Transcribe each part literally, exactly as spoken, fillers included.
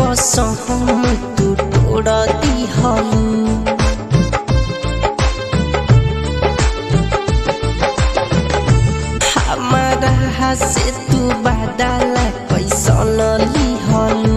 कसम तू तोड़ दिहलू। हमारा से तू बदल कैसन लिहलू।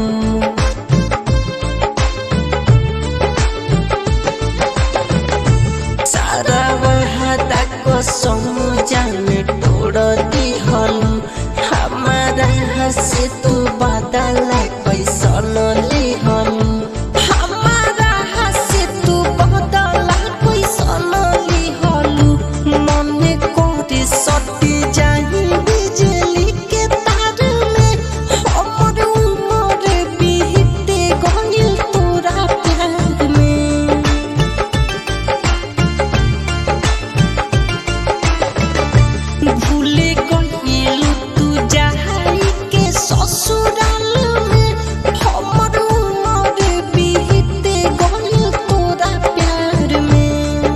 सारा वादा कसम जाने तोड़ दिहलू। हमारा से तू बदल कैसन लिहलू। हमारा से तू बदल कैसन लिहलू। मन करे सटी जाही बिजली के तार में। हमर उमर बीते गइल तोरा प्यार में। भूले गइलू तू जाई के ससुराल में। हमर उमर बीते गइल तोरा प्यार में।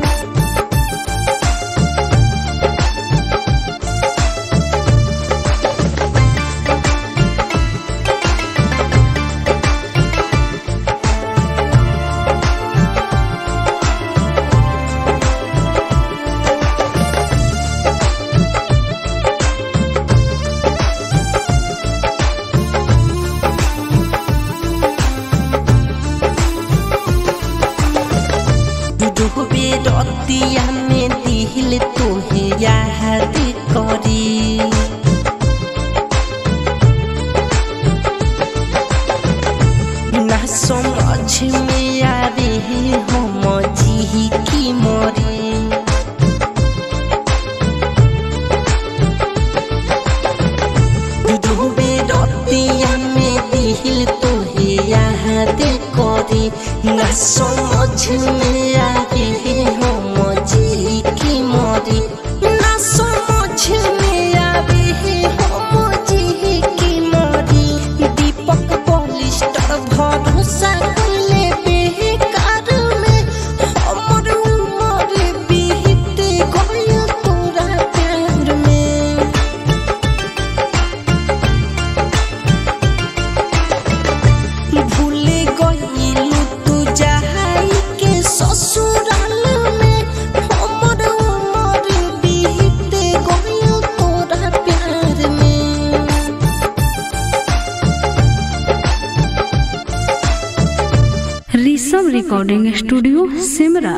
डूबे रतिया में दिल तोहे याद करी। ना समझ में आवे हम जी की मरी। डूबे रतिया में दिल तोहे याद करी। ना समझ में आवे हम जी की मरी। ना समझ में आवे हम जी की मरी। दीपक पॉलिस्टर भरोसा कइले बेकार में। हमर उमर बीते गइल तोरा प्यार में। भूले गइलू तू जाई के ससुराल में। हमर उमर बीते गइल तोरा प्यार में। Rishabh recording studio Simra.